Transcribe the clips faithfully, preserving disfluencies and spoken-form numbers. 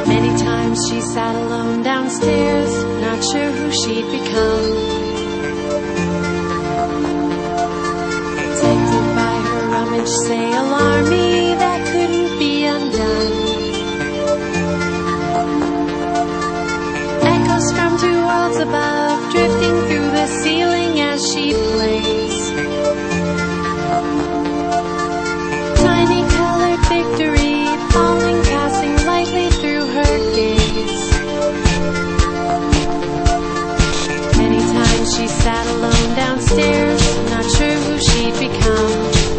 Many times she sat alone downstairs, not sure who she'd become. Protected by her rummage sale army that couldn't be undone. Echoes from two worlds above, drifting through the ceiling as she plays. Tiny colored victory falling, passing lightly through her gaze. Many times she sat alone downstairs, not sure who she'd become.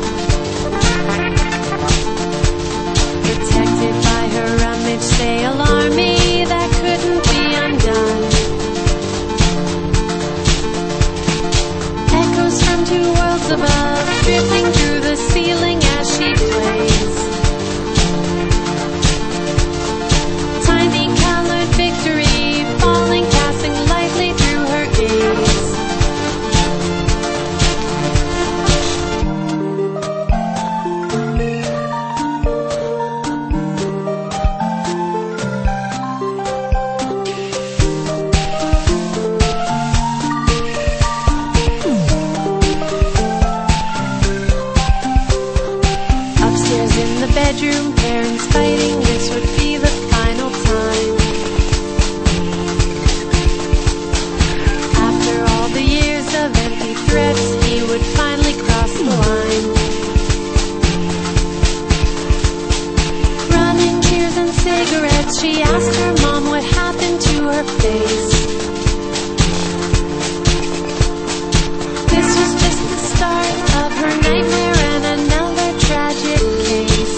Protected by her rummage sale army that couldn't be undone. Echoes from two worlds above, drifting through the ceiling as she plays. Tiny colored victory falling, passing lightly through her gaze. Upstairs in the bedroom, parents fighting, this would be the final time. After all the years of empty threats, he would finally cross the line. Running tears and cigarettes, she asked her mom what happened to her face. This was just the start of her nightmare and another tragic case.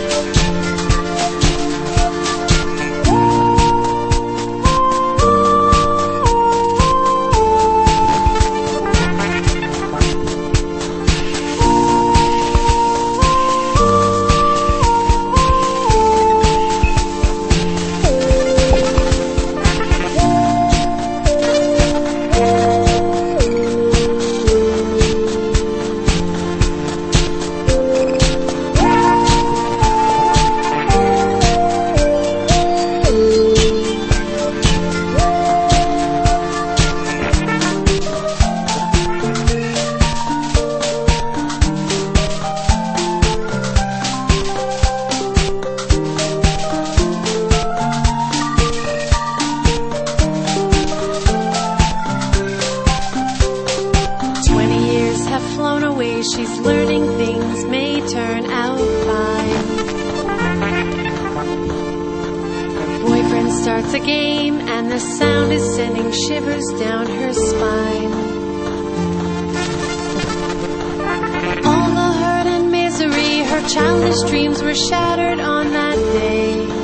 She's learning things may turn out fine. Her boyfriend starts a game and the sound is sending shivers down her spine. All the hurt and misery, her childish dreams were shattered on that day.